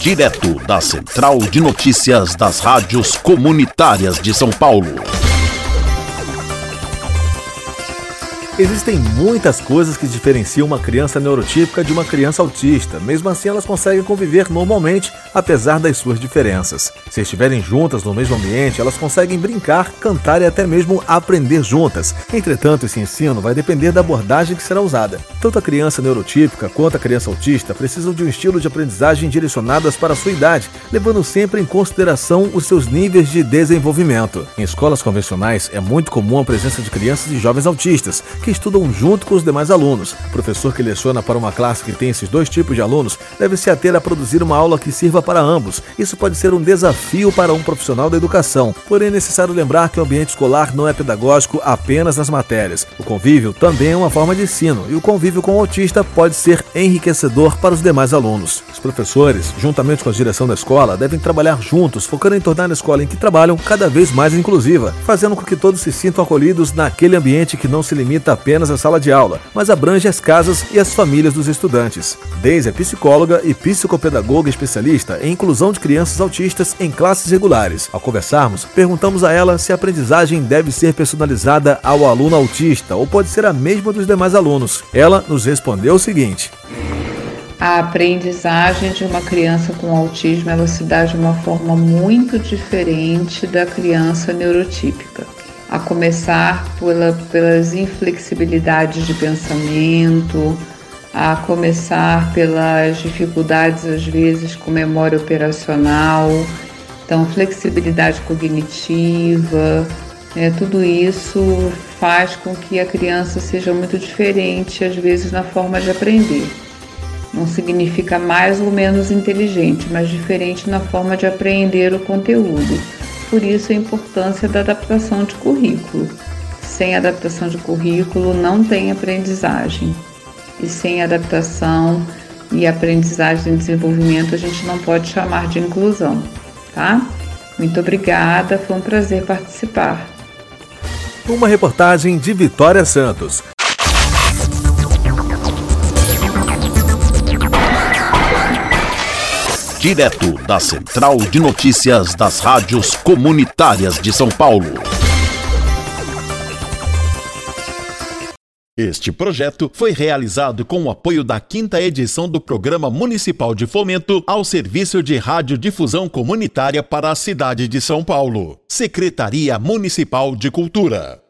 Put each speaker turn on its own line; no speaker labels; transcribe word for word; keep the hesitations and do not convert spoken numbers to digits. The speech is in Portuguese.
Direto da Central de Notícias das Rádios Comunitárias de São Paulo.
Existem muitas coisas que diferenciam uma criança neurotípica de uma criança autista. Mesmo assim, elas conseguem conviver normalmente, apesar das suas diferenças. Se estiverem juntas no mesmo ambiente, elas conseguem brincar, cantar e até mesmo aprender juntas. Entretanto, esse ensino vai depender da abordagem que será usada. Tanto a criança neurotípica quanto a criança autista precisam de um estilo de aprendizagem direcionadas para a sua idade, levando sempre em consideração os seus níveis de desenvolvimento. Em escolas convencionais, é muito comum a presença de crianças e jovens autistas, que estudam junto com os demais alunos. O professor que leciona para uma classe que tem esses dois tipos de alunos deve se ater a produzir uma aula que sirva para ambos. Isso pode ser um desafio para um profissional da educação, porém é necessário lembrar que o ambiente escolar não é pedagógico apenas nas matérias. O convívio também é uma forma de ensino, e o convívio com o autista pode ser enriquecedor para os demais alunos. Os professores, juntamente com a direção da escola, devem trabalhar juntos, focando em tornar a escola em que trabalham cada vez mais inclusiva, fazendo com que todos se sintam acolhidos naquele ambiente que não se limita apenas a sala de aula, mas abrange as casas e as famílias dos estudantes. Deise é psicóloga e psicopedagoga especialista em inclusão de crianças autistas em classes regulares. Ao conversarmos, perguntamos a ela se a aprendizagem deve ser personalizada ao aluno autista ou pode ser a mesma dos demais alunos. Ela nos respondeu o seguinte:
a aprendizagem de uma criança com autismo ela se dá de uma forma muito diferente da criança neurotípica. A começar pela, pelas inflexibilidades de pensamento, a começar pelas dificuldades, às vezes, com memória operacional, então flexibilidade cognitiva, né, tudo isso faz com que a criança seja muito diferente, às vezes, na forma de aprender. Não significa mais ou menos inteligente, mas diferente na forma de aprender o conteúdo. Por isso a importância da adaptação de currículo. Sem adaptação de currículo não tem aprendizagem. E sem adaptação e aprendizagem e desenvolvimento a gente não pode chamar de inclusão, tá? Muito obrigada, foi um prazer participar.
Uma reportagem de Vitória Santos.
Direto da Central de Notícias das Rádios Comunitárias de São Paulo. Este projeto foi realizado com o apoio da quinta edição do Programa Municipal de Fomento ao Serviço de Radiodifusão Comunitária para a cidade de São Paulo. Secretaria Municipal de Cultura.